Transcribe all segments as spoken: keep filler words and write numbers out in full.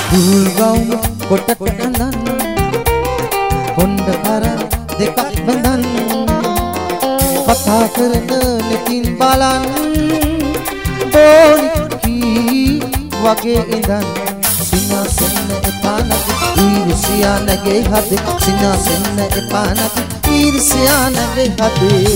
දුල් ගවුම කොටට ඇඳන් හොඬ කර දෙකක් බඳන් කතා කරන නෙතින් බලන් බෝනි කී වගේ ඉඳන් සිනාසෙන්න එපා නැති ඊර්ෂ්‍යා නැගේ හදේ සිනාසෙන්න එපා නැති ඊර්ෂ්‍යා නැගේ හදේ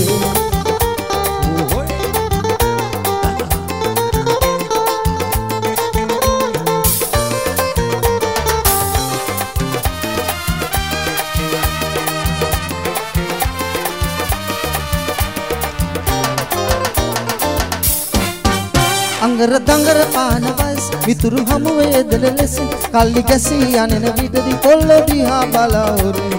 අංගර දංගර පාන වයස මිතුරු හමු වේදන ලෙසින් කල්ලි ගැසී යනෙන විටදී කොල්ල දිහා බලවුරින්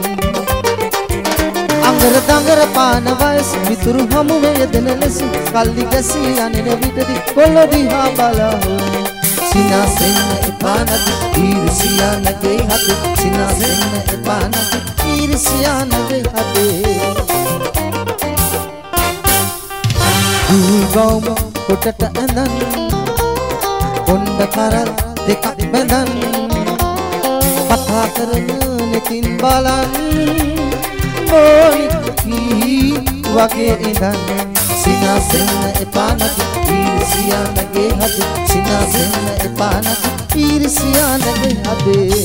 අංගර දංගර පාන වයස මිතුරු හමු වේදන ලෙසින් කල්ලි ගැසී යනෙන විටදී කොල්ල දිහා බලවුරින් සිනාසෙන්න එපා නැති ඊර්ෂ්‍යා නැගේ හදේ සිනාසෙන්න එපා නැති ඊර්ෂ්‍යා නැගේ හදේ දුල් ගවුම කොටට ඇඳන් හොඬ කරල් දෙකක් බඳන් කතා කරන නෙතින් බලන් බෝනි කී වගේ ඉඳන් සිනාසෙන්න එපා නැති ඊර්ෂ්‍යා නැගේ හදේ සිනාසෙන්න එපා නැති ඊර්ෂ්‍යා නැගේ හදේ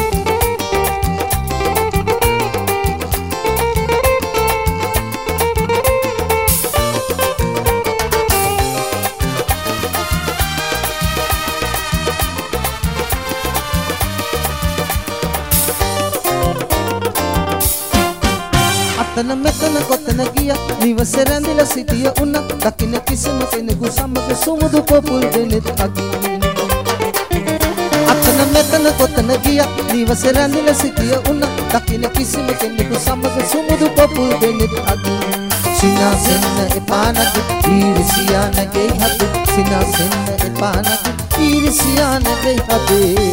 අතන මෙතන කොතන ගියා නිවසේ රැඳිලා සිටිය උන දකින්න කිසිම කෙනෙකු සමග සුමුදු පොපුල් දෙනෙත් අගින් අතන මෙතන කොතන ගියා නිවසේ රැඳිලා සිටිය උන දකින්න කිසිම කෙනෙකු සමග සුමුදු පොපුල් දෙනෙත් අගින් සිනාසෙන්න එපා නැති ඊර්ෂ්‍යා නැගේ හදේ සිනාසෙන්න එපා නැති ඊර්ෂ්‍යා නැගේ හදේ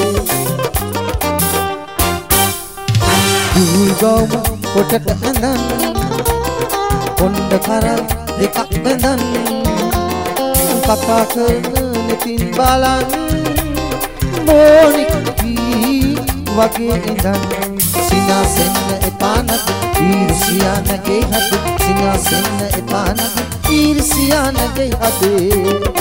දුල් ගවුම කොටට ඇඳන් හොඬ කරල් දෙකක් බඳන් කතා කරන නෙතින් බලන් බෝනි කී වගේ ඉඳන් සිනාසෙන්න එපා නැති ඊර්ෂ්‍යා නැගේ හදේ සිනාසෙන්න එපා නැති ඊර්ෂ්‍යා නැගේ හදේ